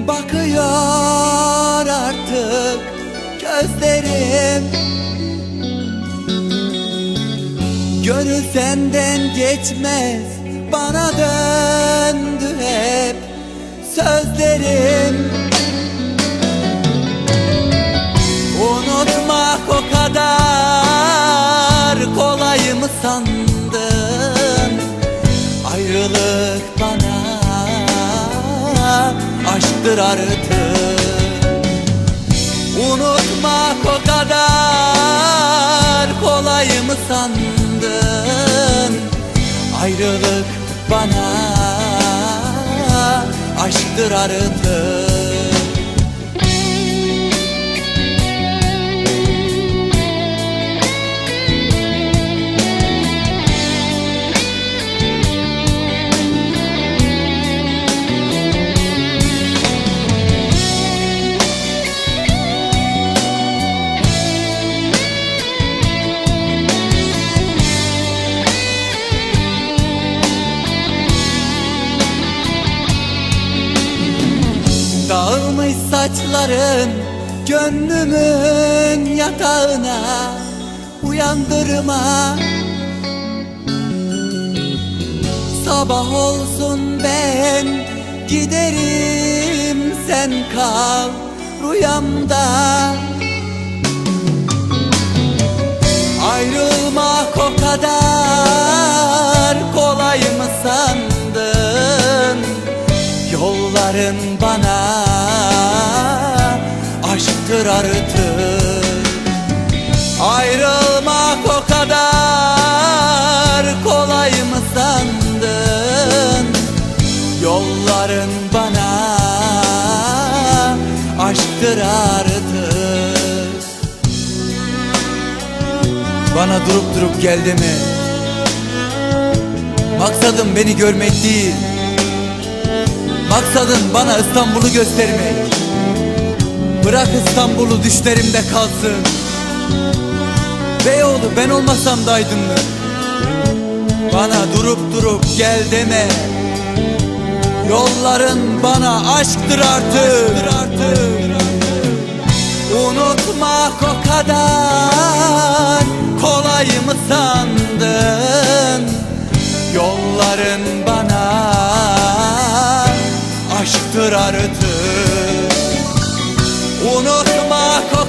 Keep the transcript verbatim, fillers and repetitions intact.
Bakıyor artık gözlerim, gönül senden geçmez, bana döndü hep sözlerim. Unutmak o kadar kolay mı sandın? Ayrılık bana aşktır artık. Unutmak o kadar kolay mı sandın? Ayrılık bana aşktır artık. Dağılmış saçların gönlümün yatağına, uyandırma. Sabah olsun ben giderim, sen kal rüyamda. Ayrılmak o kadar kolay mı sandın? Yolların bana aşktır artık. Ayrılmak o kadar kolay mı sandın? Yolların bana aşktır artık. Bana durup durup gel deme. Maksadım beni görmek değil, maksadın bana İstanbul'u göstermek. Bırak İstanbul'u düşlerimde kalsın. Beyoğlu ben olmasam da aydınlık. Bana durup durup gel deme. Yolların bana aşktır artık. Unutmak o kadar kolay mı sandın? Yolların bana aşktır artık. Unutmak o